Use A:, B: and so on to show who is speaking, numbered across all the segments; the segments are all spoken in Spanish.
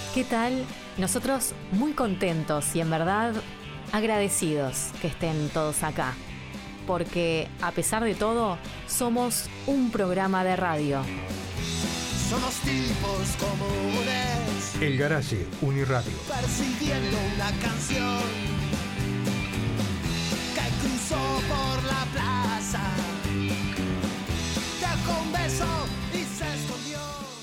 A: ¿Qué tal? Nosotros muy contentos y en verdad agradecidos que estén todos acá, porque a pesar de todo, somos un programa de radio.
B: Somos tipos comunes.
C: El Garage Uniradio.
B: Persiguiendo una canción que cruzó por la plaza. Dejó un beso y se escondió.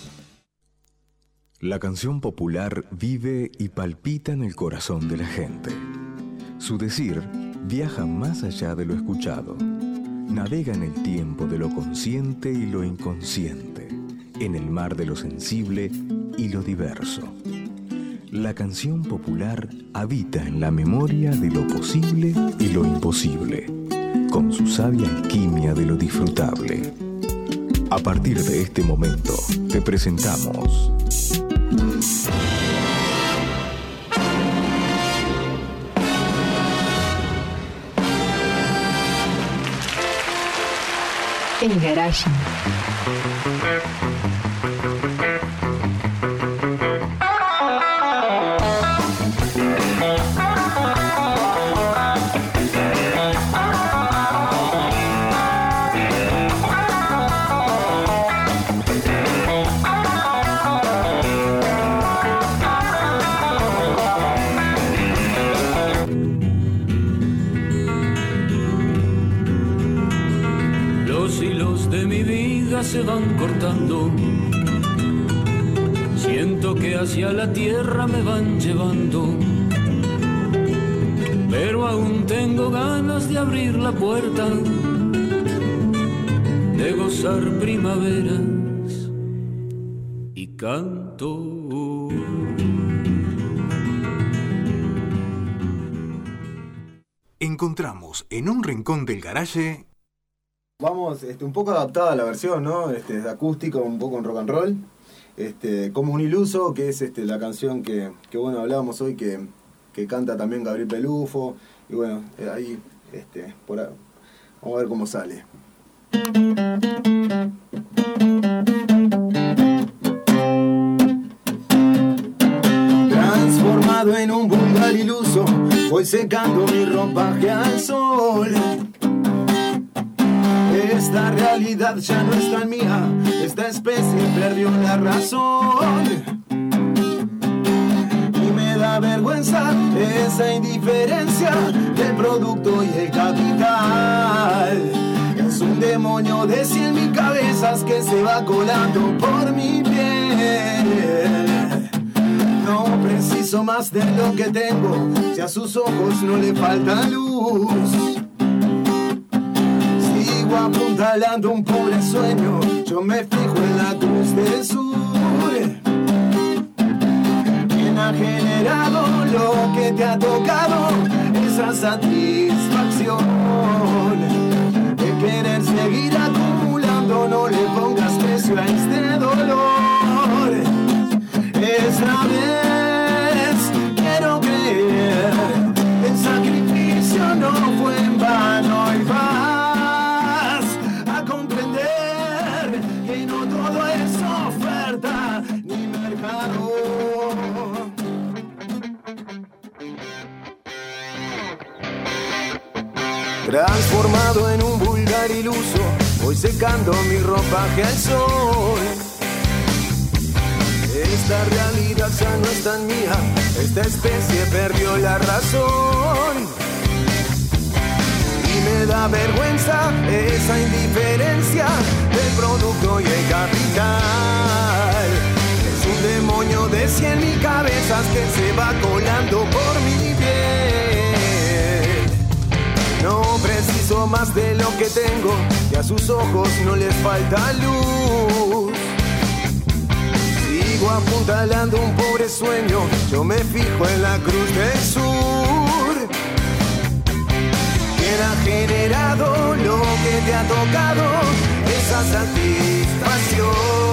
D: La canción popular vive y palpita en el corazón de la gente. Su decir viaja más allá de lo escuchado. Navega en el tiempo de lo consciente y lo inconsciente, en el mar de lo sensible y lo diverso. La canción popular habita en la memoria de lo posible y lo imposible, con su sabia alquimia de lo disfrutable. A partir de este momento, te presentamos
E: El Garage.
F: Se van cortando, siento que hacia la tierra me van llevando, pero aún tengo ganas de abrir la puerta, de gozar primaveras y canto.
C: Encontramos en un rincón del garaje.
G: Vamos un poco adaptada a la versión, ¿no? De acústico, un poco en rock and roll. Como un iluso, que es la canción que bueno, hablábamos hoy, que canta también Gabriel Pelufo. Y bueno, ahí, por ahí, vamos a ver cómo sale. Transformado en un vulgar iluso, voy secando mi ropaje al sol. Esta realidad ya no es tan mía, esta especie perdió la razón. Y me da vergüenza esa indiferencia del producto y el capital. Es un demonio de 100.000 cabezas que se va colando por mi piel. No preciso más de lo que tengo, si a sus ojos no le falta luz. Apuntalando un pobre sueño, yo me fijo en la cruz del sur. ¿Quién ha generado lo que te ha tocado? Esa satisfacción de querer seguir acumulando. No le pongas precio a este dolor. Esta vez quiero creer, el sacrificio no fue en vano y va ni mercado. Transformado en un vulgar iluso, voy secando mi ropaje al sol. Esta realidad ya no es tan mía, esta especie perdió la razón. Y me da vergüenza esa indiferencia del producto y el capital. Es un demonio de 100.000 cabezas que se va colando por mi piel. No preciso más de lo que tengo, y a sus ojos no les falta luz. Sigo apuntalando un pobre sueño, yo me fijo en la cruz del sur. ¿Quién ha generado lo que te ha tocado? Esa satisfacción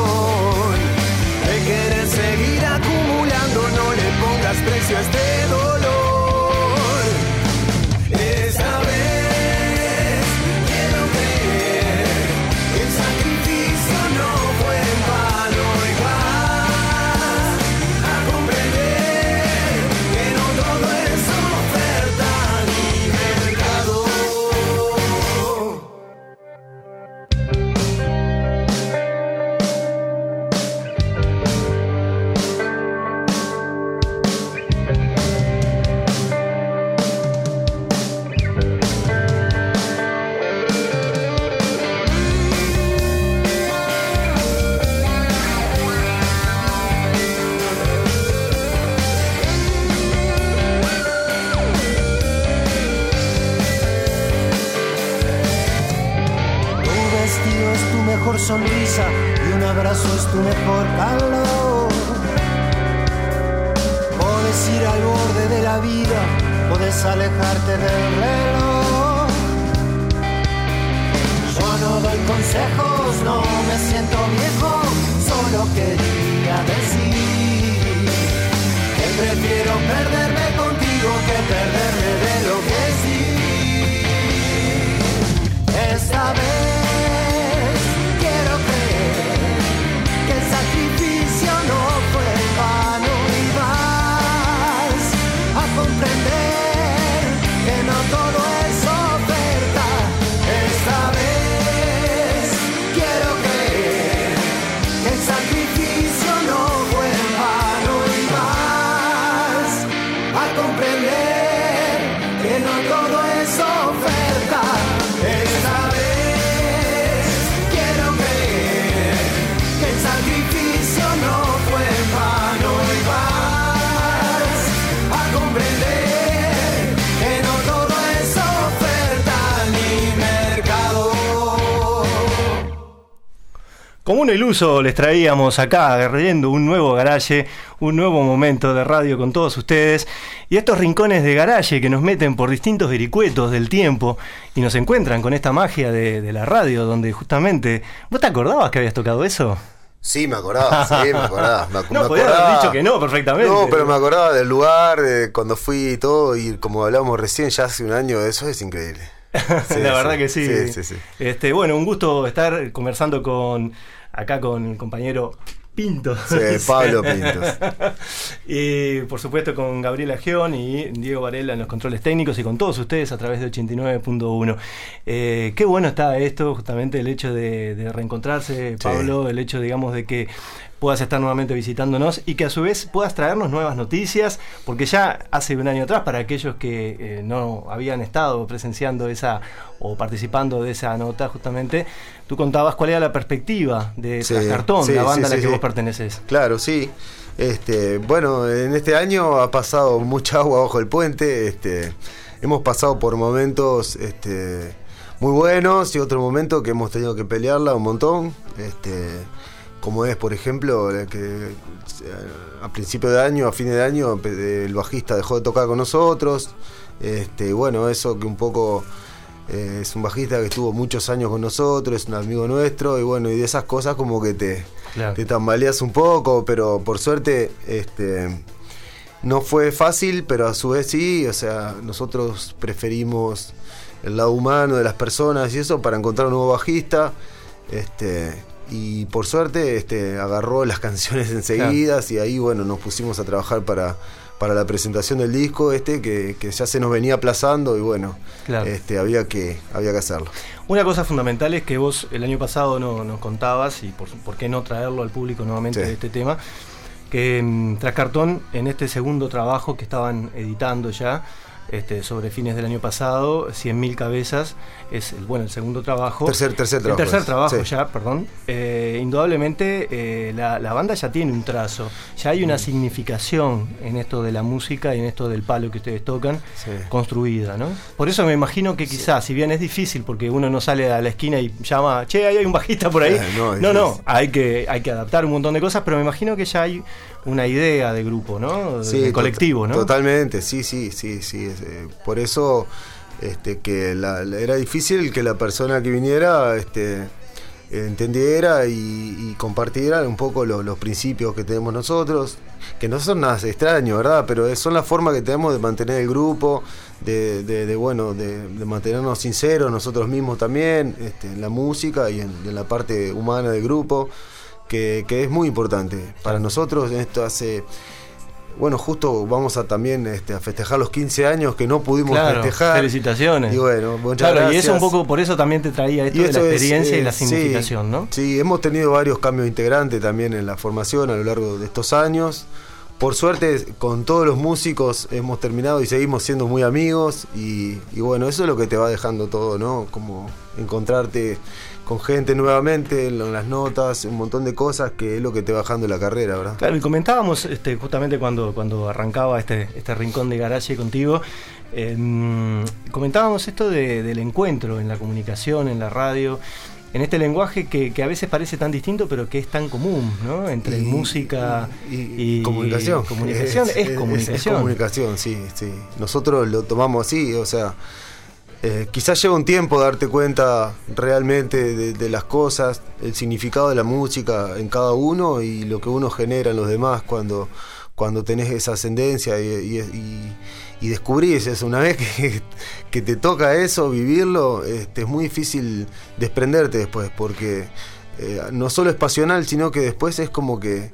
G: de querer seguir acumulando. No le pongas precio a este dolor. Esta vez quiero creer, el sacrificio no fue en vano y vas a comprender.
B: sonrisa y un abrazo es tu mejor calor. Podés ir al borde de la vida, podés alejarte del reloj. Yo no doy consejos, no me siento viejo, solo quería decir que prefiero perderme contigo que perderme de lo que sí. Esta vez quiero creer que el sacrificio no fue en vano y vas a comprender que no todo es oferta. Esta vez quiero creer que el sacrificio no fue en vano y vas a comprender que no todo es oferta. Esta vez quiero creer que el sacrificio no fue en vano y vas a comprender que no todo es oferta ni mercado.
E: Como un iluso les traíamos acá, agarrando un nuevo garaje, un nuevo momento de radio con todos ustedes y estos rincones de garaje que nos meten por distintos vericuetos del tiempo y nos encuentran con esta magia de la radio donde justamente... ¿Vos te acordabas que habías tocado eso?
H: Sí, me acordaba, sí, me acordaba.
E: No, podías haber dicho que no, perfectamente.
H: No, pero me acordaba del lugar, cuando fui y todo, y como hablábamos recién, ya hace un año, eso es increíble. Sí,
E: la verdad que sí.
H: Sí.
E: Bueno, un gusto estar conversando con el compañero Pinto.
H: Sí, Pablo Pintos.
E: Y por supuesto con Gabriela Gion y Diego Varela en los controles técnicos y con todos ustedes a través de 89.1. Qué bueno está esto, justamente el hecho de reencontrarse, Pablo, el hecho, digamos, de que puedas estar nuevamente visitándonos y que a su vez puedas traernos nuevas noticias, porque ya hace un año atrás, para aquellos que no habían estado presenciando esa o participando de esa nota, justamente, tú contabas cuál era la perspectiva de Trascartón, la banda a la que vos perteneces.
H: Claro, sí. Bueno, en este año ha pasado mucha agua bajo el puente. Hemos pasado por momentos muy buenos y otros momentos que hemos tenido que pelearla un montón. Como es, por ejemplo, que a principio de año, a fines de año, el bajista dejó de tocar con nosotros. Bueno, eso que un poco es un bajista que estuvo muchos años con nosotros, es un amigo nuestro, y bueno, y de esas cosas como que te tambaleas un poco, pero por suerte no fue fácil, pero a su vez sí. O sea, nosotros preferimos el lado humano de las personas y eso para encontrar un nuevo bajista. Y por suerte agarró las canciones enseguidas, y ahí bueno, nos pusimos a trabajar para la presentación del disco que ya se nos venía aplazando, y bueno, había que hacerlo.
E: Una cosa fundamental es que vos el año pasado nos contabas, y por qué no traerlo al público nuevamente de este tema, que Trascartón, en este segundo trabajo que estaban editando ya, sobre fines del año pasado, 100.000 cabezas, es el segundo trabajo.
H: Tercer trabajo.
E: El tercer trabajo ya, perdón. Indudablemente la banda ya tiene un trazo, ya hay una significación en esto de la música y en esto del palo que ustedes tocan, construida, ¿no? Por eso me imagino que quizás, si bien es difícil, porque uno no sale a la esquina y llama, che, ahí hay un bajista por ahí. No, hay que adaptar un montón de cosas, pero me imagino que ya hay una idea de grupo, ¿no? De colectivo, ¿no?
H: Totalmente, sí. Por eso que era difícil que la persona que viniera entendiera y compartiera un poco los principios que tenemos nosotros, que no son nada extraños, ¿verdad? Pero son la forma que tenemos de mantener el grupo, de mantenernos sinceros nosotros mismos también, en la música y en la parte humana del grupo, que es muy importante para nosotros. Esto hace... Bueno, justo vamos a también a festejar los 15 años que no pudimos festejar.
E: Felicitaciones.
H: Y bueno, muchas gracias.
E: Y eso un poco, por eso también te traía esto de la experiencia y la significación, ¿no?
H: Sí, hemos tenido varios cambios integrantes también en la formación a lo largo de estos años. Por suerte, con todos los músicos hemos terminado y seguimos siendo muy amigos. Y bueno, eso es lo que te va dejando todo, ¿no? Como encontrarte con gente nuevamente en las notas, un montón de cosas que es lo que te va bajando la carrera, ¿verdad?
E: Claro, y comentábamos justamente cuando arrancaba este rincón de garaje contigo, comentábamos esto del encuentro en la comunicación, en la radio, en este lenguaje que a veces parece tan distinto, pero que es tan común, ¿no? Entre música y
H: comunicación.
E: Comunicación es comunicación.
H: Es comunicación, sí. Nosotros lo tomamos así, o sea, quizás lleva un tiempo darte cuenta realmente de las cosas, el significado de la música en cada uno y lo que uno genera en los demás cuando tenés esa ascendencia y descubrís eso. Una vez que te toca eso, vivirlo, es muy difícil desprenderte después, porque no solo es pasional, sino que después es como que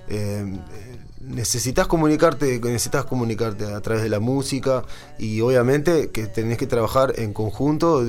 H: necesitas comunicarte a través de la música, y obviamente que tenés que trabajar en conjunto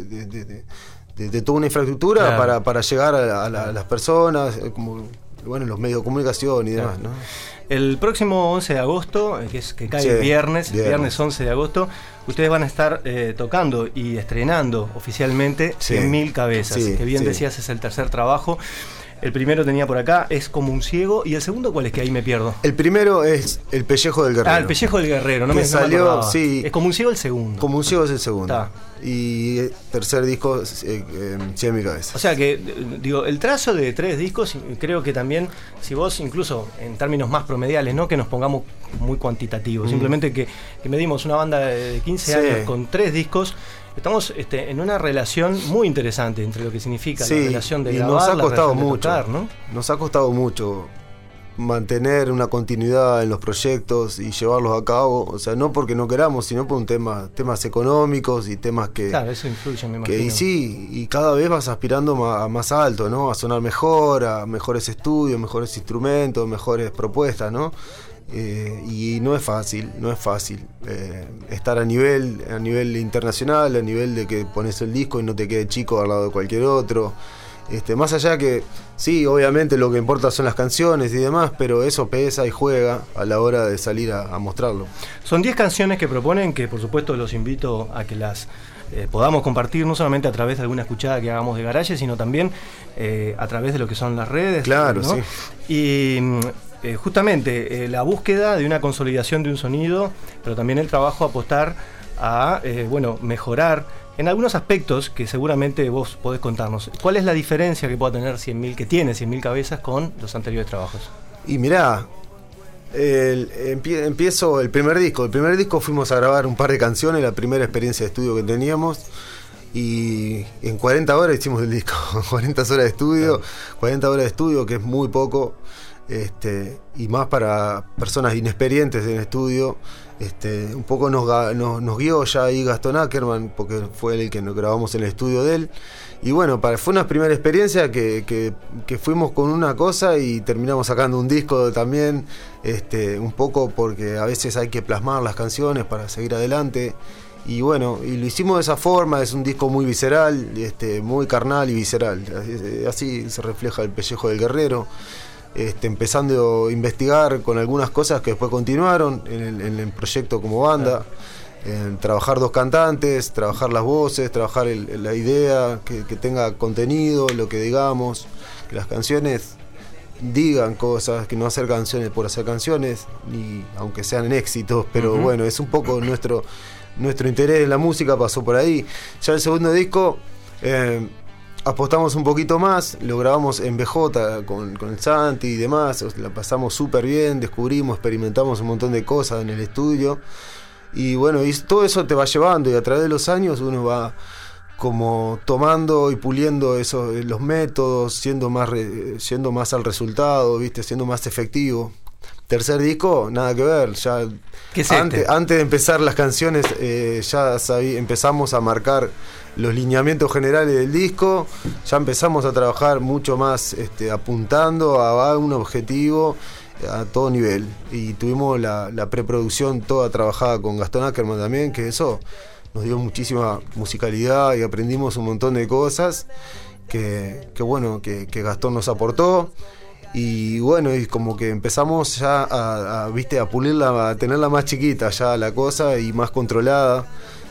H: de toda una infraestructura, claro, para llegar a las personas, como los medios de comunicación y demás, ¿no?
E: El próximo 11 de agosto, que cae viernes 11 de agosto, ustedes van a estar tocando y estrenando oficialmente 100.000 cabezas, que bien decías es el tercer trabajo. El primero tenía por acá, es Como un ciego, y el segundo, ¿cuál es? Que ahí me pierdo.
H: El primero es El pellejo del guerrero.
E: El pellejo del guerrero, no me
H: salió,
E: es Como un ciego el segundo.
H: Como un ciego es el segundo. Está. Y el tercer disco, 100.000 cabezas.
E: O sea que, digo, el trazo de 3 discos, creo que también, si vos incluso en términos más promediales, no que nos pongamos muy cuantitativos, simplemente que medimos una banda de 15 años con 3 discos, estamos en una relación muy interesante entre lo que significa la relación de grabar,
H: nos ha costado mucho,
E: tocar, ¿no?
H: Nos ha costado mucho mantener una continuidad en los proyectos y llevarlos a cabo, o sea, no porque no queramos, sino por temas económicos y temas que...
E: Claro, eso influye, me imagino.
H: Y cada vez vas aspirando a más alto, ¿no? A sonar mejor, a mejores estudios, mejores instrumentos, mejores propuestas, ¿no? Y no es fácil estar a nivel internacional, a nivel de que pones el disco y no te quede chico al lado de cualquier otro. Más allá que sí, obviamente lo que importa son las canciones y demás, pero eso pesa y juega a la hora de salir a mostrarlo.
E: Son 10 canciones que proponen, que por supuesto los invito a que las podamos compartir, no solamente a través de alguna escuchada que hagamos de Garaje, sino también a través de lo que son las redes.
H: Claro,
E: ¿no?
H: Sí.
E: Y justamente la búsqueda de una consolidación de un sonido, pero también el trabajo a apostar a mejorar en algunos aspectos que seguramente vos podés contarnos. ¿Cuál es la diferencia que pueda tener 100.000 cabezas con los anteriores trabajos?
H: Y mirá, empiezo el primer disco. El primer disco fuimos a grabar un par de canciones, la primera experiencia de estudio que teníamos, y en 40 horas hicimos el disco. 40 horas de estudio, 40 horas de estudio, que es muy poco, y más para personas inexperientes en estudio. Un poco nos guió ya ahí Gastón Ackerman, porque fue el que nos grabamos en el estudio de él. Y bueno, fue una primera experiencia que fuimos con una cosa y terminamos sacando un disco también, un poco porque a veces hay que plasmar las canciones para seguir adelante. Y bueno, y lo hicimos de esa forma, es un disco muy visceral, muy carnal y visceral. Así se refleja El pellejo del guerrero. Empezando a investigar con algunas cosas que después continuaron en el proyecto como banda, trabajar 2 cantantes, trabajar las voces, trabajar la idea, que tenga contenido, lo que digamos, que las canciones digan cosas, que no hacer canciones por hacer canciones, ni aunque sean éxitos, pero bueno, es un poco nuestro interés en la música pasó por ahí. Ya el segundo disco apostamos un poquito más, lo grabamos en BJ con el Santi y demás, la pasamos súper bien, descubrimos, experimentamos un montón de cosas en el estudio, y bueno, y todo eso te va llevando, y a través de los años uno va como tomando y puliendo los métodos, siendo más al resultado, ¿viste? Siendo más efectivo. Tercer disco, nada que ver, ya antes de empezar las canciones ya empezamos a marcar los lineamientos generales del disco, ya empezamos a trabajar mucho más apuntando a un objetivo a todo nivel, y tuvimos la preproducción toda trabajada con Gastón Ackerman también, que eso nos dio muchísima musicalidad y aprendimos un montón de cosas que Gastón nos aportó. Y bueno, y como que empezamos ya a pulirla, a tenerla más chiquita ya la cosa y más controlada.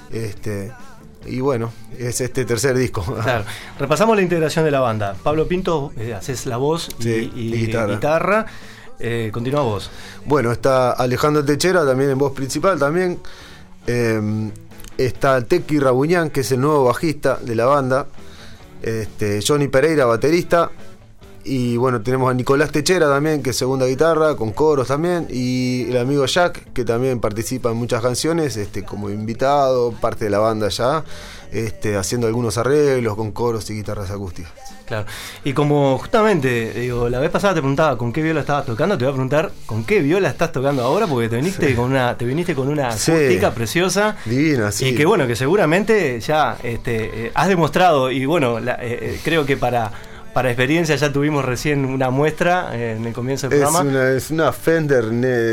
H: Y bueno, es tercer disco.
E: Claro. Repasamos la integración de la banda. Pablo Pinto, haces la voz y guitarra. Continúa vos.
H: Bueno, está Alejandro Techera también en voz principal también. Está Tequi Rabuñán, que es el nuevo bajista de la banda. Johnny Pereira, baterista. Y bueno, tenemos a Nicolás Techera también, que es segunda guitarra, con coros también. Y el amigo Jack, que también participa en muchas canciones, como invitado, parte de la banda ya, haciendo algunos arreglos con coros y guitarras acústicas.
E: Claro. Y como justamente, digo, la vez pasada te preguntaba con qué viola estabas tocando, te voy a preguntar con qué viola estás tocando ahora, porque te viniste con una acústica preciosa.
H: Divina, sí.
E: Y que bueno, que seguramente ya has demostrado, y bueno, creo que para experiencia ya tuvimos recién una muestra en el comienzo del programa.
H: Es una Fender,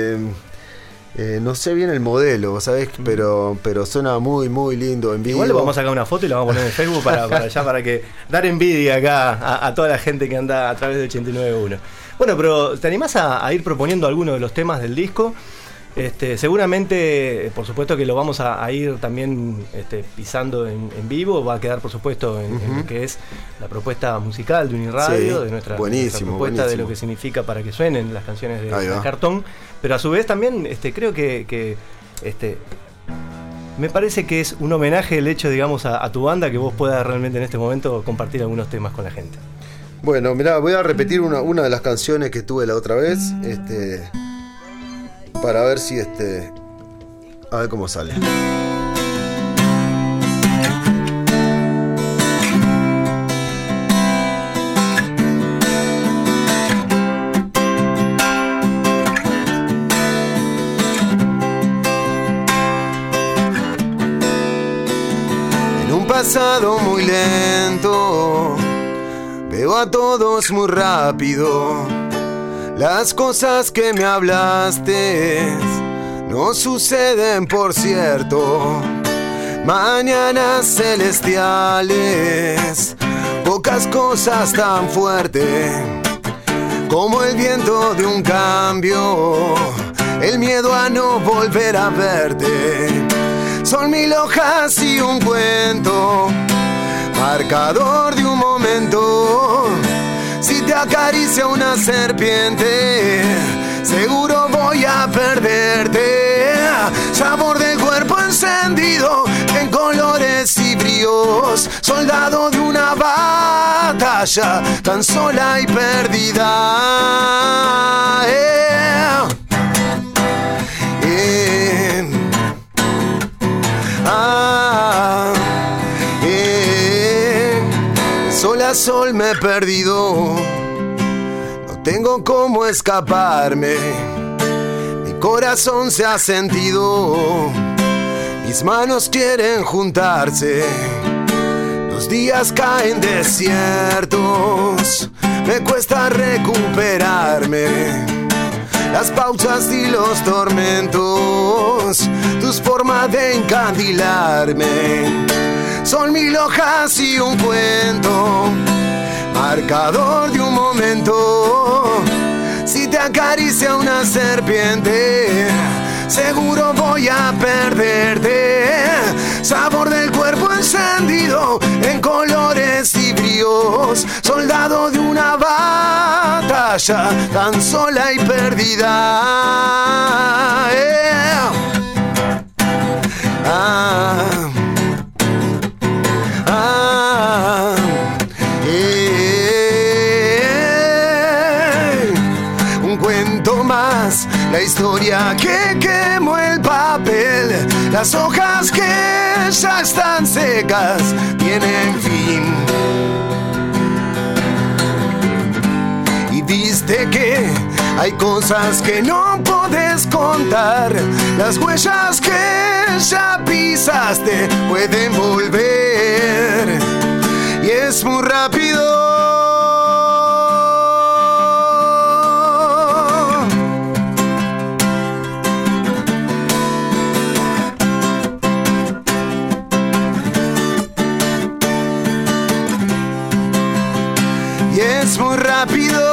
H: no sé bien el modelo, ¿sabes? Pero suena muy, muy lindo en vivo.
E: Igual le vamos a sacar una foto y la vamos a poner en Facebook para que dar envidia acá a toda la gente que anda a través de 89.1. Bueno, pero ¿te animás a ir proponiendo algunos de los temas del disco? Seguramente, por supuesto que lo vamos a ir también pisando en vivo. Va a quedar, por supuesto, en lo que es la propuesta musical de Uniradio, de nuestra propuesta de lo que significa para que suenen las canciones de Cartón. Pero a su vez también creo que me parece que es un homenaje el hecho, digamos, a tu banda, que vos puedas realmente en este momento compartir algunos temas con la gente.
H: Bueno, mirá, voy a repetir una de las canciones que tuve la otra vez, para ver si a ver cómo sale. En un pasado muy lento veo a todos muy rápido. Las cosas que me hablaste no suceden, por cierto. Mañanas celestiales, pocas cosas tan fuertes como el viento de un cambio, el miedo a no volver a verte. Son 1000 hojas y un cuento, marcador de un momento. Si te acaricia una serpiente, seguro voy a perderte. Sabor del cuerpo encendido en colores y bríos, soldado de una batalla tan sola y perdida. Sol a sol me he perdido, no tengo cómo escaparme, mi corazón se ha sentido, mis manos quieren juntarse, los días caen desiertos, me cuesta recuperarme, las pausas y los tormentos, tus formas de encandilarme. Son 1000 hojas y un cuento, marcador de un momento. Si te acaricia una serpiente, seguro voy a perderte. Sabor del cuerpo encendido en colores y bríos, soldado de una batalla tan sola y perdida. Un cuento más, la historia que quemó el papel, las hojas que ya están secas tienen fin. Y viste que hay cosas que no podés contar, las huellas que ya pisaste pueden volver, y es muy rápido. Y es muy rápido.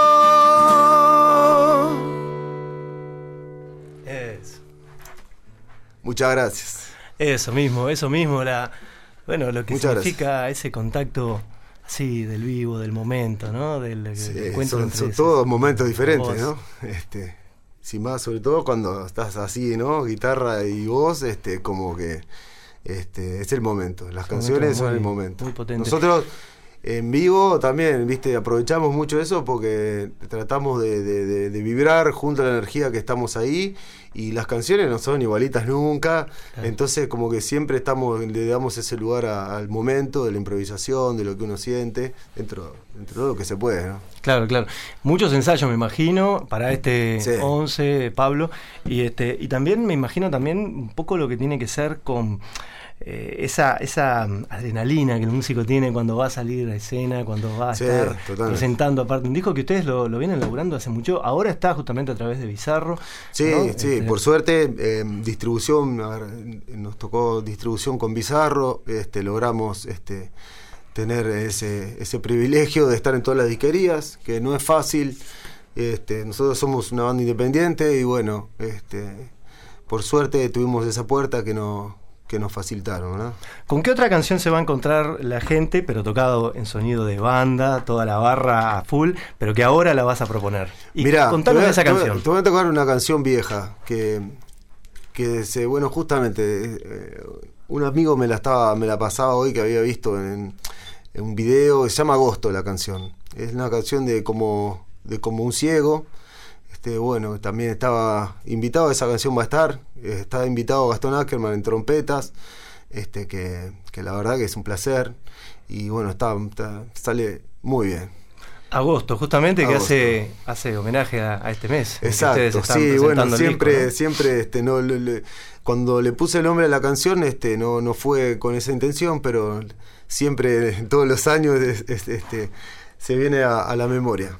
H: Muchas gracias.
E: Eso mismo, lo que
H: Muchas
E: significa
H: gracias.
E: ese contacto así del vivo, del momento, ¿no? Del encuentro entre
H: son todos momentos diferentes,
E: voz.
H: ¿no? Sin más, sobre todo cuando estás así, ¿no? Guitarra y voz, como que es el momento. Las canciones son el momento.
E: Muy potente.
H: Nosotros en vivo también, viste, aprovechamos mucho eso porque tratamos de vibrar junto a la energía que estamos ahí, y las canciones no son igualitas nunca, entonces como que siempre le damos ese lugar al momento de la improvisación, de lo que uno siente, dentro de lo que se puede, ¿no? Claro.
E: Muchos ensayos, me imagino, para este 11, Pablo, y también me imagino también un poco lo que tiene que ser con esa adrenalina que el músico tiene cuando va a salir a escena, cuando va a estar presentando aparte un disco que ustedes lo vienen laburando hace mucho. Ahora está justamente a través de Bizarro.
H: Sí, ¿no? Por suerte, distribución, nos tocó distribución con Bizarro, logramos tener ese privilegio de estar en todas las disquerías, que no es fácil. Nosotros somos una banda independiente y bueno, por suerte tuvimos esa puerta que nos facilitaron, ¿no?
E: ¿Con qué otra canción se va a encontrar la gente, pero tocado en sonido de banda, toda la barra a full, pero que ahora la vas a proponer? Y
H: mirá,
E: contanos de esa canción.
H: Te voy a tocar una canción vieja que bueno, justamente un amigo me la pasaba hoy, que había visto en un video, se llama Agosto la canción. Es una canción de como un ciego. Bueno, también estaba invitado, esa canción va a estar, está invitado Gastón Ackerman en trompetas, que la verdad que es un placer, y bueno, sale muy bien.
E: Agosto, justamente, Agosto, que hace homenaje a este mes.
H: Exacto, sí, bueno, siempre, cuando le puse el nombre a la canción, no fue con esa intención, pero siempre, todos los años, se viene a la memoria.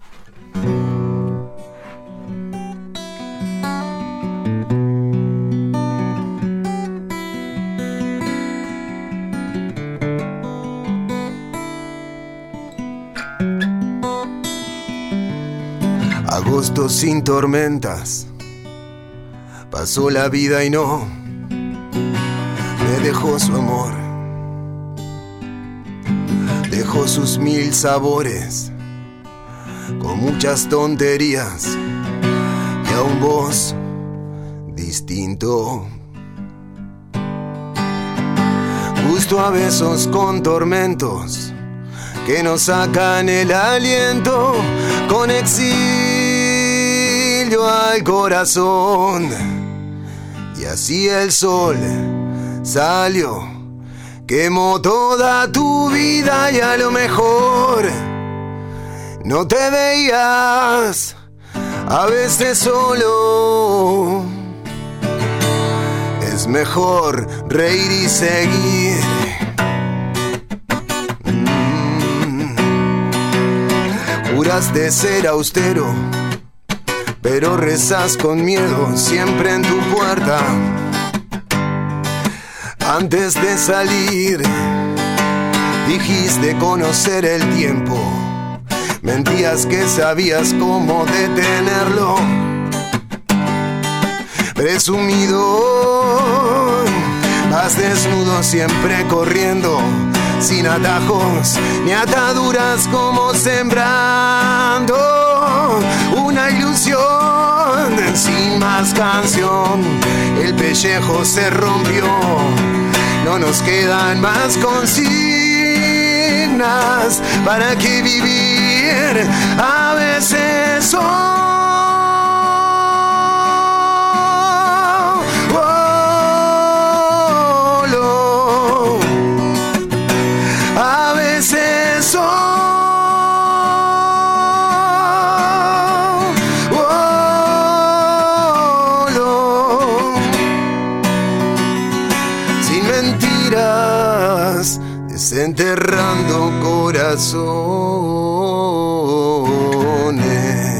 H: Agosto sin tormentas, pasó la vida y no me dejó su amor, dejó sus 1000 sabores, con muchas tonterías y a un voz distinto, justo a besos con tormentos que nos sacan el aliento, con exilio al corazón. Y así el sol salió, quemó toda tu vida y a lo mejor no te veías a veces solo. Es mejor reír y seguir. Juraste ser austero, pero rezas con miedo siempre en tu puerta. Antes de salir, dijiste conocer el tiempo. Mentías que sabías cómo detenerlo. Presumido, vas desnudo siempre corriendo, sin atajos ni ataduras, como sembrando una ilusión. Sin más canción, el pellejo se rompió, no nos quedan más consignas para que vivir a veces solo. A veces solo. Sin mentiras, desenterrando corazones.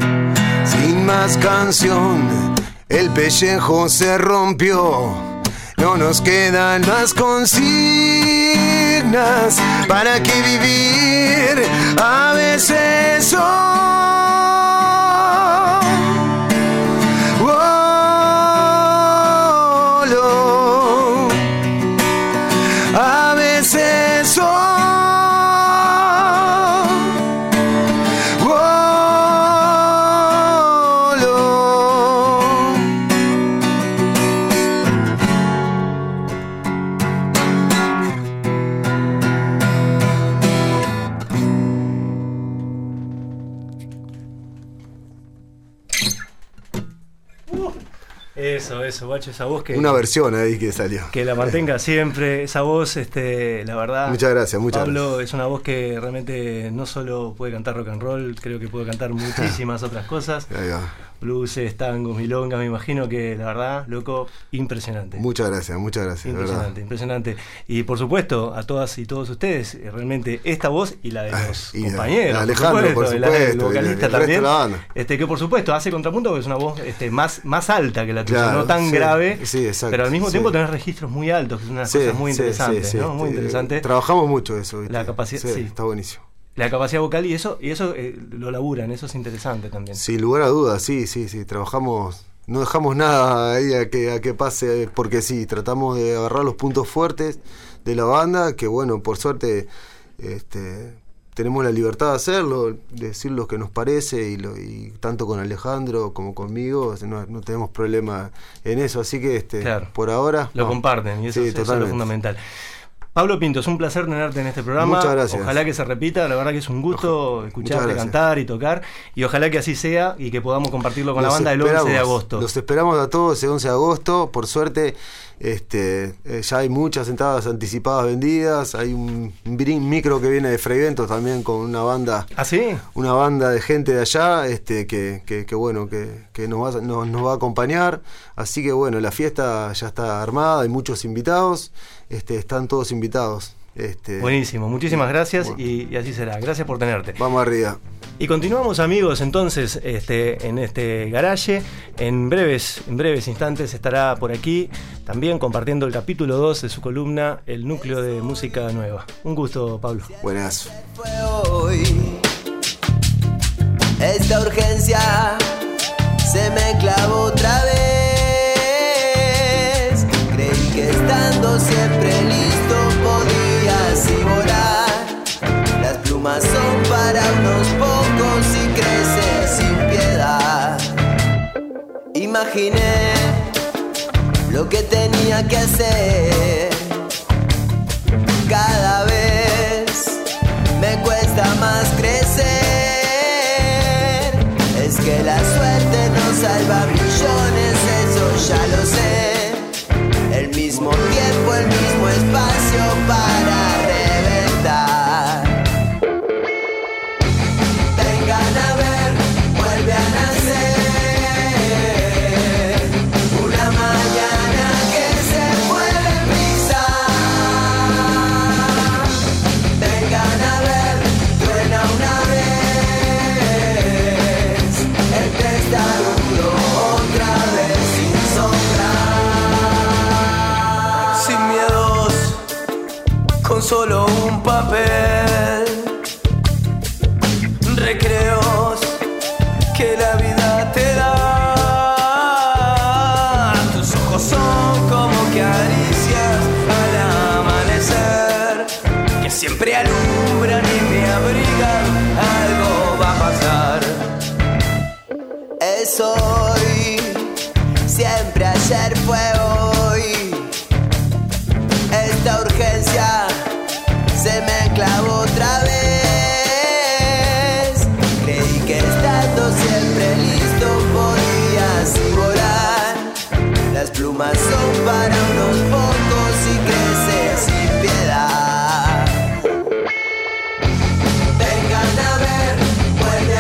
H: Canción, el pellejo se rompió, no nos quedan más consignas. ¿Para qué vivir a veces solo? A veces solo.
E: Eso, Bacho, esa voz que...
H: Una versión ahí que salió.
E: Que la mantenga siempre, esa voz, la verdad...
H: Muchas gracias,
E: Pablo
H: gracias.
E: es una voz que realmente no solo puede cantar rock and roll, creo que puede cantar muchísimas otras cosas.
H: Ahí va.
E: Blues, tangos, milongas, me imagino que la verdad, loco, impresionante.
H: Muchas gracias,
E: Impresionante, impresionante. Y por supuesto, a todas y todos ustedes, realmente esta voz y la de los compañeros.
H: Alejandro, por supuesto,
E: la del vocalista
H: el
E: también.
H: resto de la banda.
E: Que por supuesto hace contrapunto porque es una voz más alta que la tuya,
H: Claro,
E: no tan grave,
H: sí, exacto,
E: pero al mismo
H: sí.
E: tiempo tenés registros muy altos, que es una de las cosas muy interesantes, ¿no? Muy interesante.
H: Trabajamos mucho eso, ¿viste?
E: La capacidad, sí.
H: Está buenísimo.
E: La capacidad vocal y eso lo laburan, eso es interesante también.
H: Sin lugar a dudas, sí, trabajamos, no dejamos nada ahí a que pase, porque sí, tratamos de agarrar los puntos fuertes de la banda, que bueno, por suerte tenemos la libertad de hacerlo, de decir lo que nos parece, y tanto con Alejandro como conmigo, no tenemos problema en eso, así que
E: claro,
H: por ahora...
E: Lo comparten, y eso,
H: sí,
E: eso es lo fundamental. Pablo Pinto, es un placer tenerte en este programa.
H: Muchas gracias.
E: Ojalá que se repita, la verdad que es un gusto escucharte cantar y tocar, y ojalá que así sea y que podamos compartirlo con la banda el 11 de agosto.
H: Los esperamos a todos el 11 de agosto, por suerte ya hay muchas entradas anticipadas vendidas, hay un micro que viene de Freyventos también con una banda.
E: ¿Ah, sí?
H: Una banda de gente de allá que bueno, que nos va a acompañar, así que bueno, la fiesta ya está armada, hay muchos invitados, están todos invitados.
E: Buenísimo, muchísimas gracias,
H: bueno.
E: y así será. Gracias por tenerte.
H: Vamos arriba.
E: Y continuamos, amigos, entonces en este garaje. En breves instantes estará por aquí también compartiendo el capítulo 2 de su columna El núcleo de música nueva. Un gusto, Pablo.
H: Buenas.
B: Esta urgencia se me clavó otra vez. Creí que estando siempre listo podía así volar. Las plumas son para unos pocos y crecen sin piedad. Imaginé lo que tenía que hacer. Cada vez me cuesta más crecer. Es que la suerte nos salva millones, eso ya lo sé. El mismo tiempo, el mismo espacio para reventar. Vengan a ver, vuelve a nacer. Una mañana que se puede pisar. Vengan a ver, truena una vez. El testarudo otra vez sin sombra. Sin miedos, con solo un papel. Recreos que la vida te da. Tus ojos son como caricias al amanecer, que siempre alumbran y me abrigan. Algo va a pasar. Es hoy, siempre ayer fue hoy. Esta urgencia se me clavó otra vez. Creí que estando siempre listo podía así volar. Las plumas son para unos pocos y crecen sin piedad. Vengan a ver, vuelve a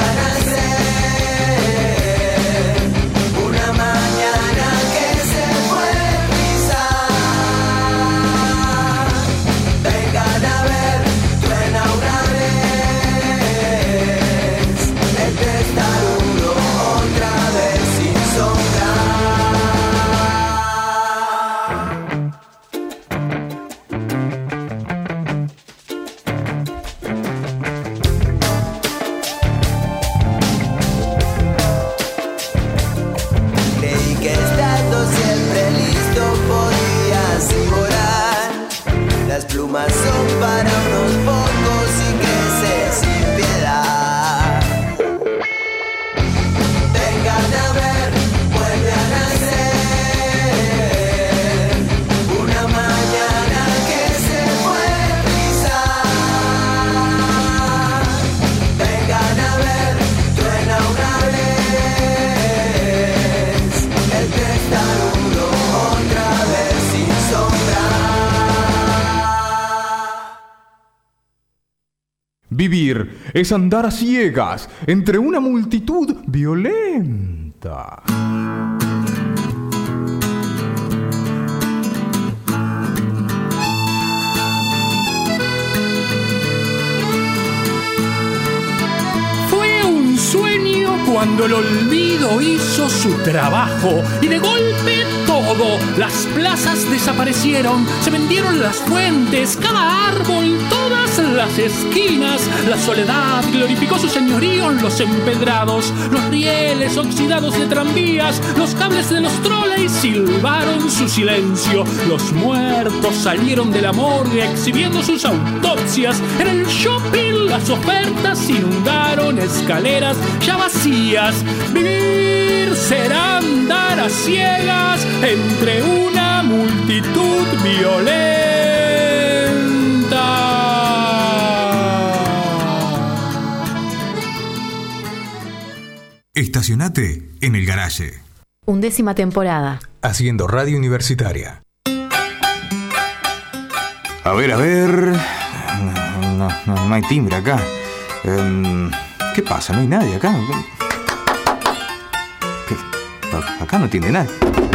B: nacer. Una mañana que se puede pisar. Vengan a ver, truena una plumas son para unos pocos y crece sin piedad. Vengan a ver, vuelve a nacer, una mañana que se fue pisar. Vengan a ver, truena una vez, el testarudo otra vez sin sombra.
D: Vivir es andar a ciegas entre una multitud violenta.
F: Fue un sueño cuando el olvido hizo su trabajo y de golpe todo, las plazas desaparecieron, se vendieron las fuentes, cada árbol, todas las esquinas, la soledad glorificó su señorío en los empedrados, los rieles oxidados de tranvías, los cables de los troleys silbaron su silencio, los muertos salieron de la morgue exhibiendo sus autopsias, en el shopping las ofertas inundaron escaleras ya vacías, vivir será andar a ciegas entre una multitud violenta.
C: Estacionate en el garaje.
A: 11ª temporada.
C: Haciendo radio universitaria.
D: A ver. No hay timbre acá. ¿Qué pasa? No hay nadie acá. Acá no atiende nadie.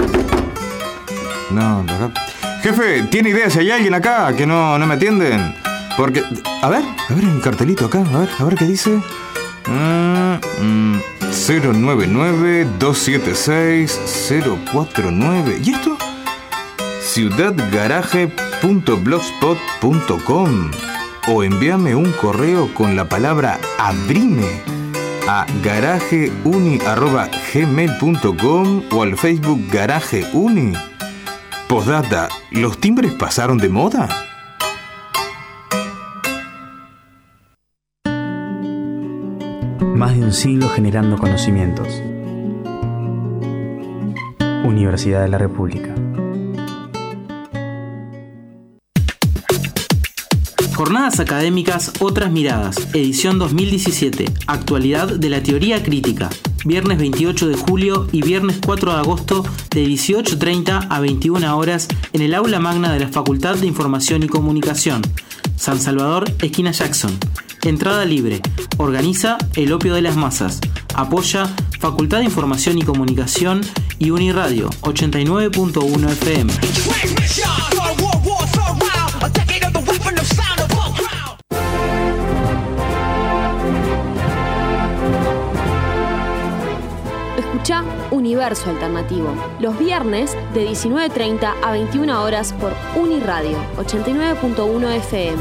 D: No, acá. Jefe, ¿tiene idea si hay alguien acá que no me atienden? Porque. A ver, el cartelito acá, a ver qué dice. 099-276-049. ¿Y esto? ciudadgaraje.blogspot.com. O envíame un correo con la palabra abrime a garajeuni@gmail.com o al Facebook Garaje Uni. Postdata, ¿los timbres pasaron de moda?
I: Más de un siglo generando conocimientos. Universidad de la República.
J: Jornadas académicas Otras Miradas, edición 2017, actualidad de la teoría crítica, viernes 28 de julio y viernes 4 de agosto de 18:30 a 21 horas en el aula magna de la Facultad de Información y Comunicación, San Salvador, esquina Jackson. Entrada libre. Organiza El Opio de las Masas. Apoya Facultad de Información y Comunicación y Uniradio 89.1 FM.
K: Escucha Universo Alternativo, los viernes de 19:30 a 21 horas por Uniradio 89.1 FM.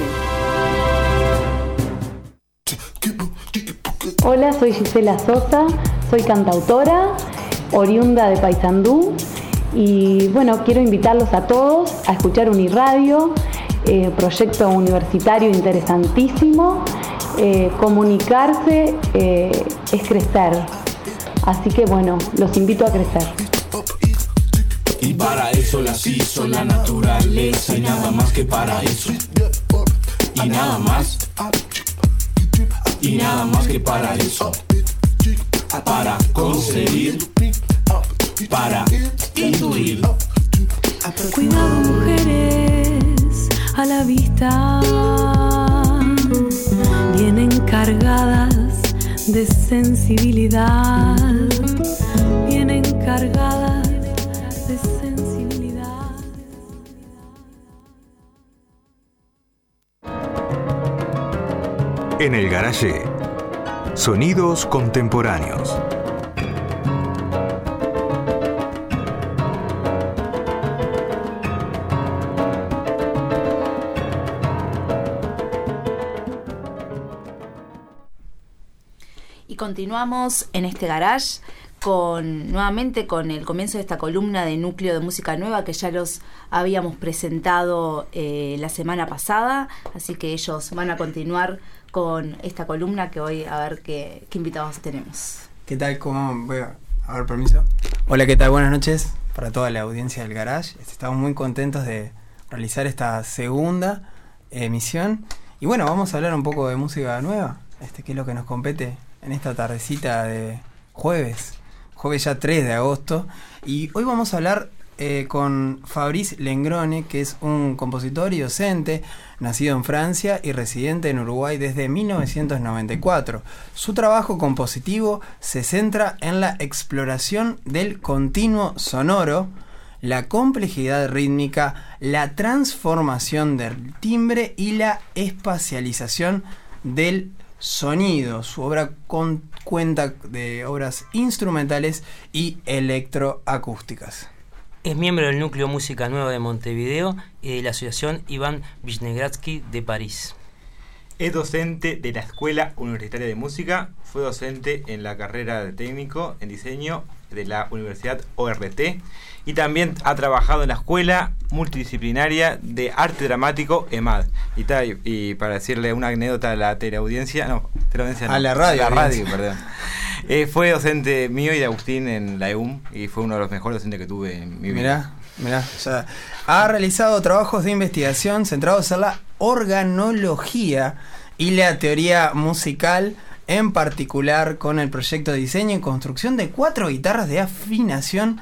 L: Hola, soy Gisela Sosa, soy cantautora, oriunda de Paysandú y bueno, quiero invitarlos a todos a escuchar Uniradio, proyecto universitario interesantísimo. Comunicarse es crecer. Así que bueno, los invito a crecer.
F: Y para eso las hizo la naturaleza y nada más que para eso. Y nada más. Y nada más que para eso. Para concebir. Para intuir.
M: Cuidado, mujeres, a la vista. Vienen cargadas de sensibilidad, vienen cargadas de sensibilidad.
C: En el garaje, sonidos contemporáneos.
N: Y continuamos en este garage nuevamente con el comienzo de esta columna de Núcleo de Música Nueva, que ya los habíamos presentado la semana pasada, así que ellos van a continuar con esta columna, que hoy a ver qué invitados tenemos.
O: ¿Qué tal? ¿Cómo? Voy a ver, permiso. Hola, ¿qué tal? Buenas noches para toda la audiencia del Garage. Estamos muy contentos de realizar esta segunda emisión. Y bueno, vamos a hablar un poco de música nueva, que es lo que nos compete en esta tardecita de jueves ya 3 de agosto. Y hoy vamos a hablar con Fabrice Lengrone, que es un compositor y docente, nacido en Francia y residente en Uruguay desde 1994. Su trabajo compositivo se centra en la exploración del continuo sonoro, la complejidad rítmica, la transformación del timbre y la espacialización del sonido. Su obra cuenta de obras instrumentales y electroacústicas.
P: Es miembro del Núcleo Música Nueva de Montevideo y de la Asociación Iván Vishnegradsky de París.
Q: Es docente de la Escuela Universitaria de Música, fue docente en la carrera de técnico en diseño de la Universidad ORT y también ha trabajado en la Escuela Multidisciplinaria de Arte Dramático EMAD. Y para decirle una anécdota a la teleaudiencia,
O: a la radio,
Q: perdón. Fue docente mío y de Agustín en la EUM y fue uno de los mejores docentes que tuve en mi vida.
O: Mirá, ha realizado trabajos de investigación centrados en la organología y la teoría musical, en particular con el proyecto de diseño y construcción de 4 guitarras de afinación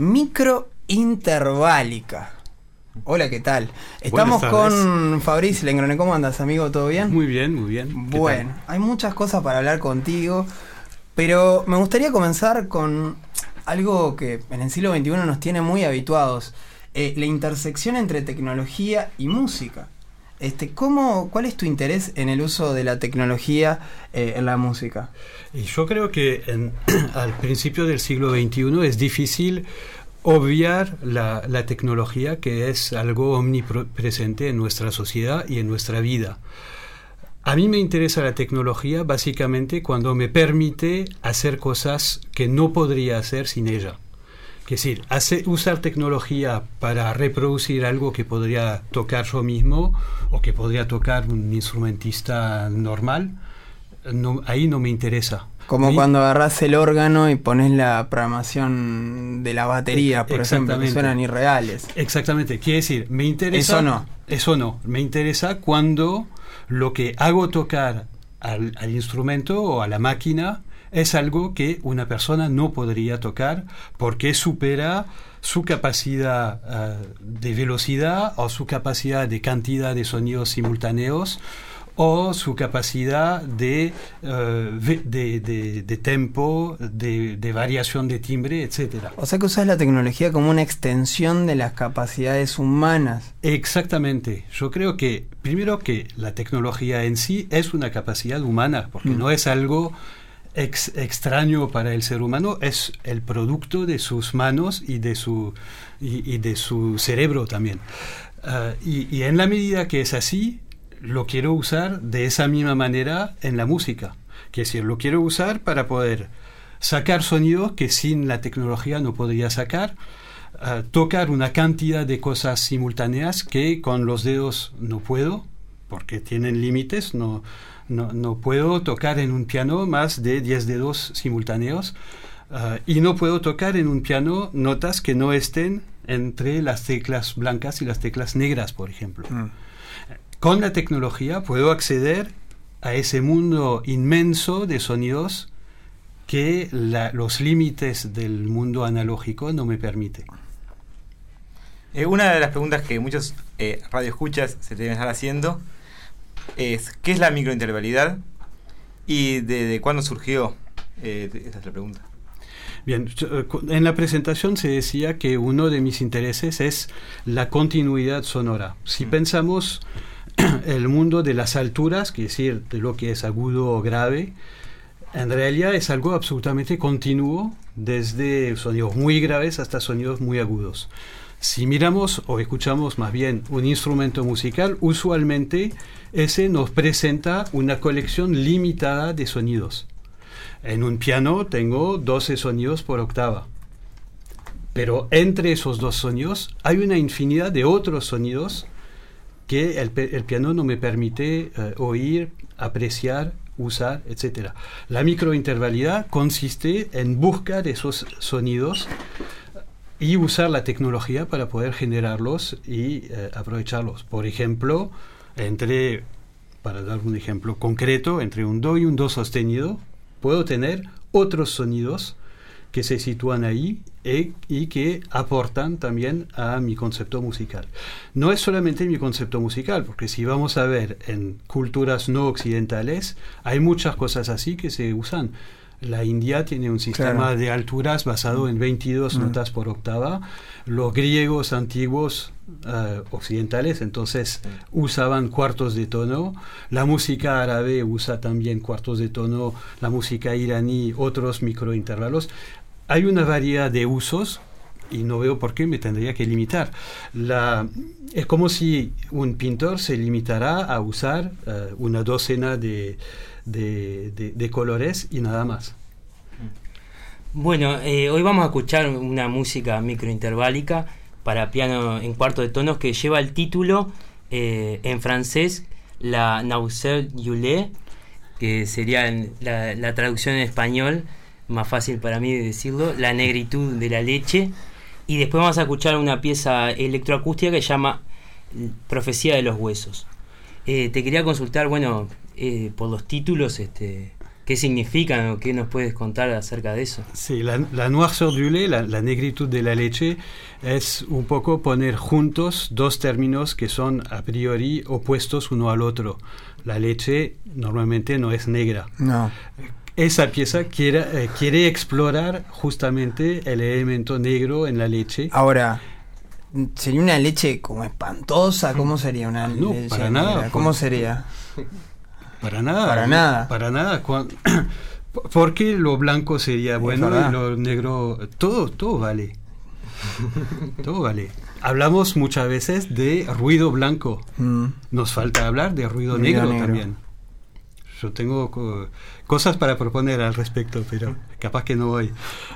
O: microinterválica. Hola, ¿qué tal? Estamos con Fabrice Lengrone. ¿Cómo andas, amigo? ¿Todo bien?
F: Muy bien.
O: Bueno, hay muchas cosas para hablar contigo, pero me gustaría comenzar con algo que en el siglo XXI nos tiene muy habituados, la intersección entre tecnología y música. ¿Cuál es tu interés en el uso de la tecnología en la música?
F: Y yo creo que al principio del siglo XXI es difícil obviar la tecnología, que es algo omnipresente en nuestra sociedad y en nuestra vida. A mí me interesa la tecnología básicamente cuando me permite hacer cosas que no podría hacer sin ella. Es decir, usar tecnología para reproducir algo que podría tocar yo mismo o que podría tocar un instrumentista normal, ahí no me interesa.
O: Como cuando agarrás el órgano y pones la programación de la batería, por ejemplo, que suenan irreales.
F: Exactamente, quiere decir, me interesa... Eso no, me interesa cuando lo que hago tocar al instrumento o a la máquina es algo que una persona no podría tocar porque supera su capacidad de velocidad o su capacidad de cantidad de sonidos simultáneos o su capacidad de tempo, de variación de timbre, etcétera.
O: O sea que usas la tecnología como una extensión de las capacidades humanas.
F: Exactamente. Yo creo que, primero, que la tecnología en sí es una capacidad humana, porque no es algo extraño para el ser humano, es el producto de sus manos y de su cerebro también. Y en la medida que es así, lo quiero usar de esa misma manera en la música. Es decir, lo quiero usar para poder sacar sonidos que sin la tecnología no podría sacar, tocar una cantidad de cosas simultáneas que con los dedos no puedo, porque tienen límites. No puedo tocar en un piano más de 10 dedos simultáneos, y no puedo tocar en un piano notas que no estén entre las teclas blancas y las teclas negras, por ejemplo. Con la tecnología puedo acceder a ese mundo inmenso de sonidos que los límites del mundo analógico no me permiten.
Q: Una de las preguntas que muchos radioescuchas se deben estar haciendo es ¿qué es la microintervalidad y de cuándo surgió? Esa es la pregunta.
F: Bien, en la presentación se decía que uno de mis intereses es la continuidad sonora. Si pensamos el mundo de las alturas, que es decir, de lo que es agudo o grave, en realidad es algo absolutamente continuo, desde sonidos muy graves hasta sonidos muy agudos. Si miramos o escuchamos más bien un instrumento musical, usualmente ese nos presenta una colección limitada de sonidos.
R: En un piano tengo 12 sonidos por octava. Pero entre esos dos sonidos hay una infinidad de otros sonidos que el piano no me permite oír, apreciar, usar, etc. La microintervalidad consiste en buscar esos sonidos y usar la tecnología para poder generarlos y aprovecharlos. Por ejemplo, para dar un ejemplo concreto, entre un do y un do sostenido, puedo tener otros sonidos que se sitúan ahí y que aportan también a mi concepto musical. No es solamente mi concepto musical, porque si vamos a ver en culturas no occidentales, hay muchas cosas así que se usan. La India tiene un sistema de alturas basado en 22 notas por octava. Los griegos antiguos occidentales entonces usaban cuartos de tono. La música árabe usa también cuartos de tono. La música iraní otros microintervalos. Hay una variedad de usos y no veo por qué me tendría que limitar. Es como si un pintor se limitara a usar una docena de colores y nada más.
P: Bueno, hoy vamos a escuchar una música microinterválica para piano en cuarto de tonos que lleva el título en francés, La nausée du lait, que sería la traducción en español, más fácil para mí de decirlo, La negritud de la leche. Y después vamos a escuchar una pieza electroacústica que se llama Profecía de los huesos. Te quería consultar, bueno, por los títulos, ¿qué significan o qué nos puedes contar acerca de eso?
R: Sí, la noirceur du lait, la negritud de la leche, es un poco poner juntos dos términos que son a priori opuestos uno al otro. La leche normalmente no es negra.
O: No.
R: Esa pieza quiere explorar justamente el elemento negro en la leche.
O: Ahora, ¿sería una leche como espantosa? ¿Cómo sería una leche
R: para
O: negra?
R: nada.
O: ¿Cómo sería?
R: Para nada.
O: Para nada.
R: Para nada. Porque lo blanco sería bueno y lo negro... Todo vale. Todo vale. Hablamos muchas veces de ruido blanco. Nos falta hablar de ruido negro también. Yo tengo cosas para proponer al respecto, pero capaz que no voy.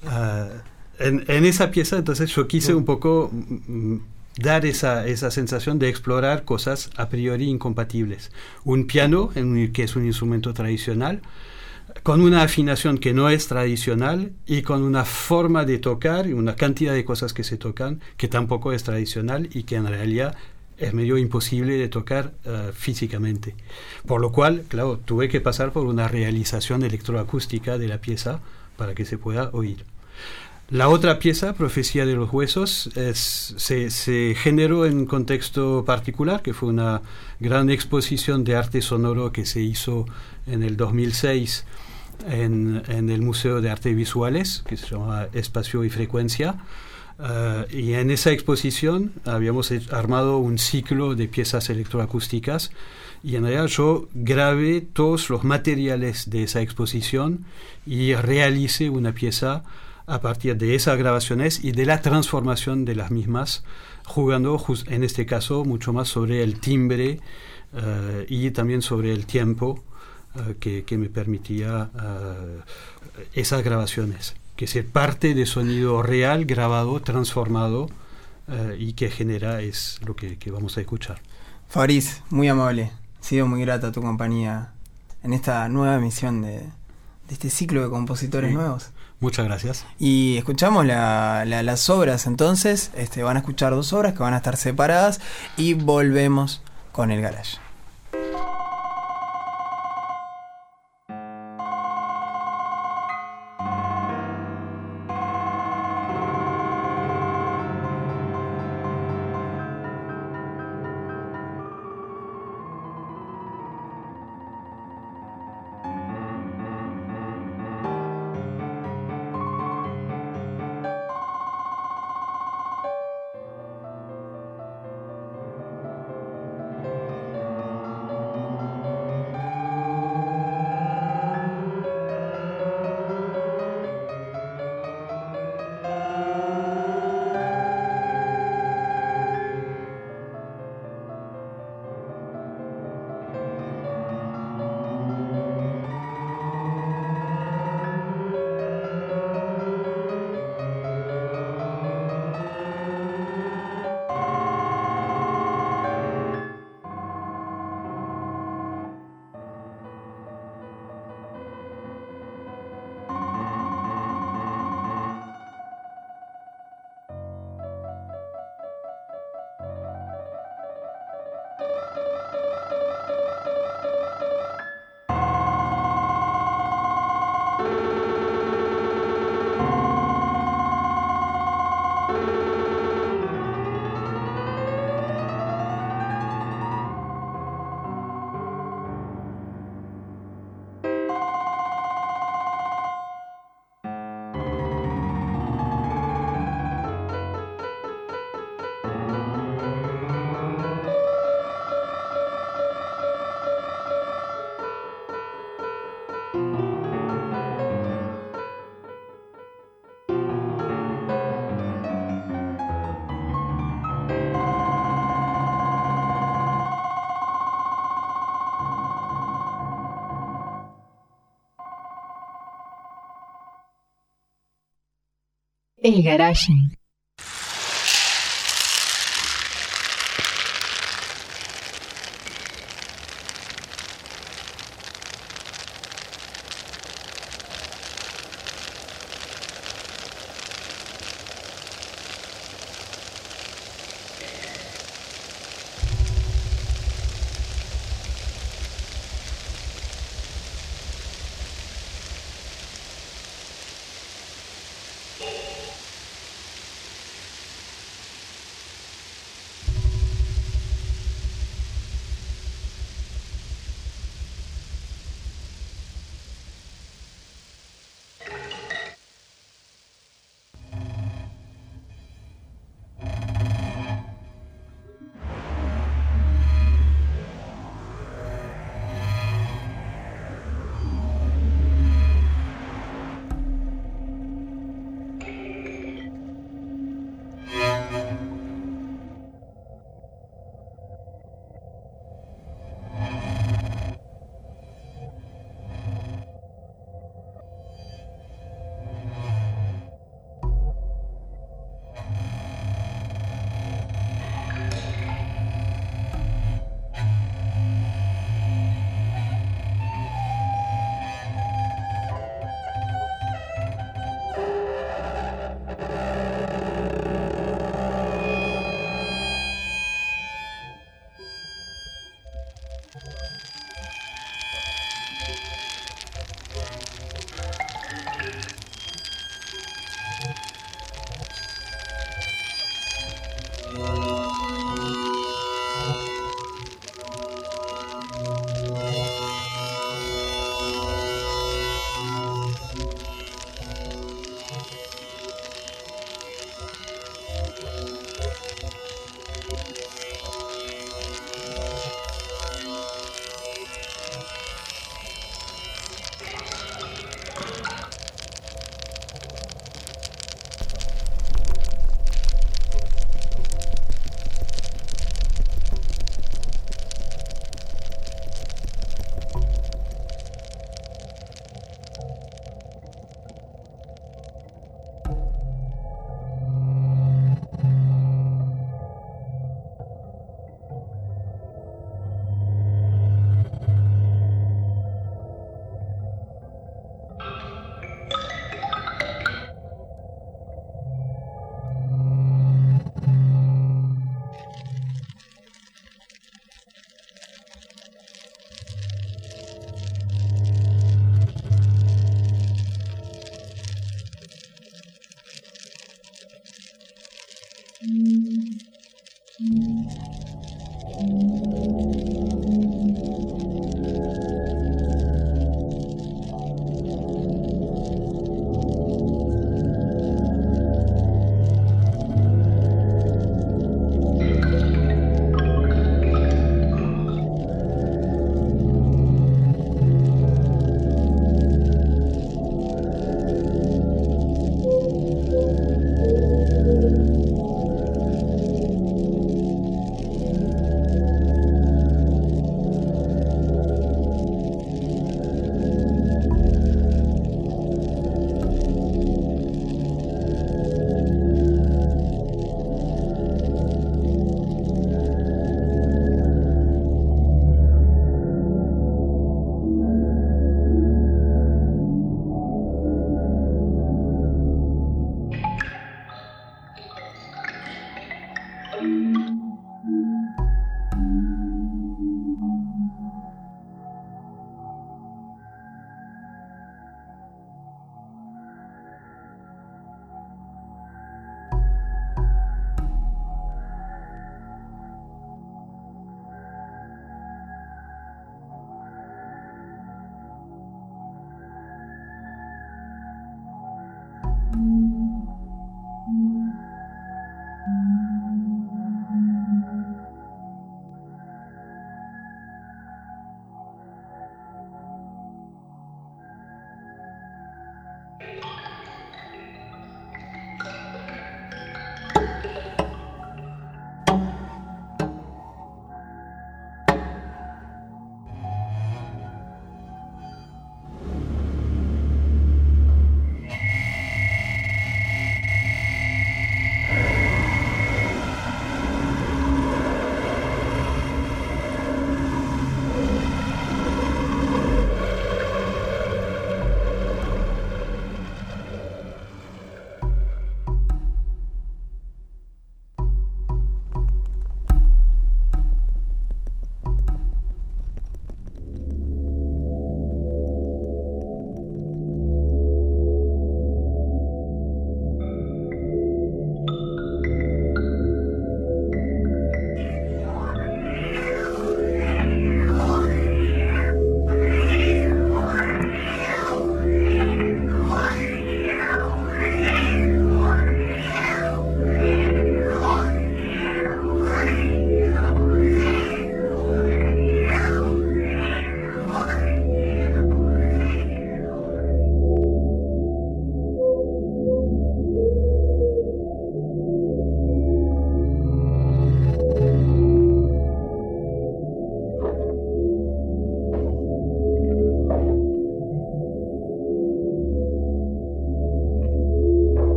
R: En esa pieza, entonces, yo quise un poco dar esa sensación de explorar cosas a priori incompatibles. Un piano, que es un instrumento tradicional, con una afinación que no es tradicional y con una forma de tocar y una cantidad de cosas que se tocan que tampoco es tradicional y que en realidad es medio imposible de tocar físicamente. Por lo cual, claro, tuve que pasar por una realización electroacústica de la pieza para que se pueda oír. La otra pieza, Profecía de los Huesos, se generó en un contexto particular, que fue una gran exposición de arte sonoro que se hizo en el 2006 en el Museo de Arte Visuales, que se llama Espacio y Frecuencia. Y en esa exposición habíamos armado un ciclo de piezas electroacústicas y en realidad yo grabé todos los materiales de esa exposición y realicé una pieza a partir de esas grabaciones y de la transformación de las mismas, jugando en este caso mucho más sobre el timbre y también sobre el tiempo que me permitía esas grabaciones, que es parte de sonido real, grabado, transformado y que genera es lo que vamos a escuchar.
O: Fabriz, muy amable, ha sido muy grata tu compañía en esta nueva emisión de este ciclo de compositores nuevos.
R: Muchas gracias.
O: Y escuchamos las obras entonces, van a escuchar 2 obras que van a estar separadas y volvemos con el Garage.
M: El Garage.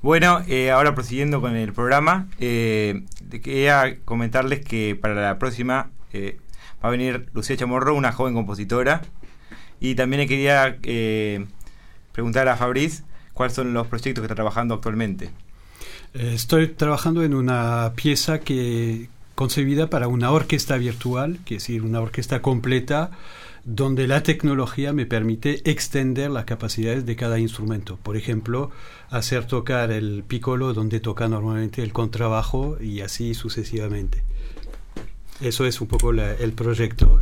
Q: Bueno, ahora prosiguiendo con el programa, quería comentarles que para la próxima va a venir Lucía Chamorro, una joven compositora, y también le quería preguntar a Fabrice cuáles son los proyectos que está trabajando actualmente.
R: Estoy trabajando en una pieza concebida para una orquesta virtual, que es decir, una orquesta completa, donde la tecnología me permite extender las capacidades de cada instrumento. Por ejemplo, hacer tocar el piccolo donde toca normalmente el contrabajo y así sucesivamente. Eso es un poco el proyecto,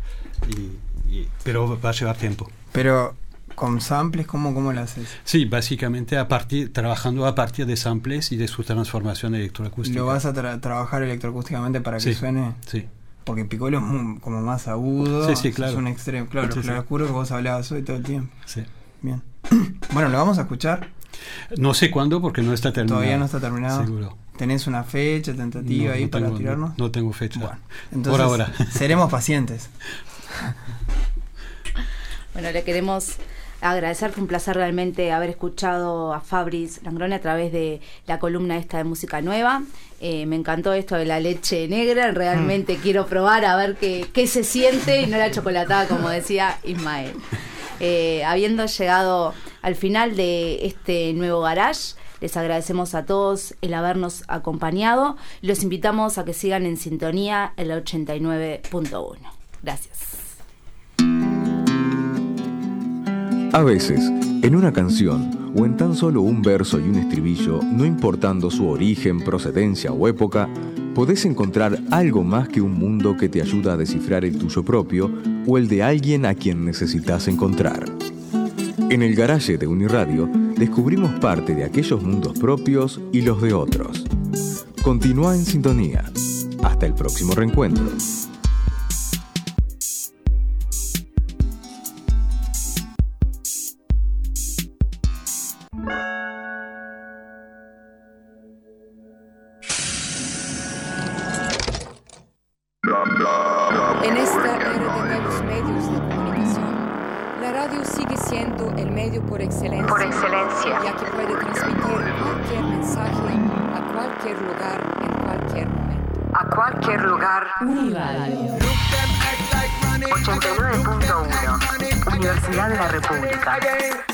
R: pero va a llevar tiempo.
O: Pero con samples, ¿cómo lo haces?
R: Sí, básicamente trabajando a partir de samples y de su transformación electroacústica.
O: ¿Lo vas a trabajar electroacústicamente para que suene?
R: Sí.
O: Porque el piccolo es como más agudo.
R: Sí, claro.
O: Es un extremo, claro,
R: Sí,
O: claroscuro que vos hablabas hoy todo el tiempo.
R: Sí.
O: Bien. Bueno, ¿lo vamos a escuchar?
R: No sé cuándo porque no está terminado.
O: Todavía no está terminado.
R: Seguro.
O: ¿Tenés una fecha tentativa ahí para tirarnos?
R: No tengo fecha.
O: Bueno, entonces,
R: por ahora.
O: Seremos pacientes.
N: Bueno, le queremos agradecer, fue un placer realmente haber escuchado a Fabrice Langrone a través de la columna esta de música nueva. Me encantó esto de la leche negra, realmente quiero probar a ver qué se siente y no la chocolatada como decía Ismael. Habiendo llegado al final de este nuevo garage, les agradecemos a todos el habernos acompañado y los invitamos a que sigan en sintonía el 89.1. Gracias.
D: A veces, en una canción o en tan solo un verso y un estribillo, no importando su origen, procedencia o época, podés encontrar algo más que un mundo que te ayuda a descifrar el tuyo propio o el de alguien a quien necesitas encontrar. En el garaje de Uniradio descubrimos parte de aquellos mundos propios y los de otros. Continúa en sintonía. Hasta el próximo reencuentro.
S: En esta era de nuevos medios de comunicación, la radio sigue siendo el medio por excelencia, ya que puede transmitir cualquier mensaje a cualquier lugar, en cualquier momento.
T: A cualquier lugar.
S: Uniradio
T: 89.1 Universidad de la República.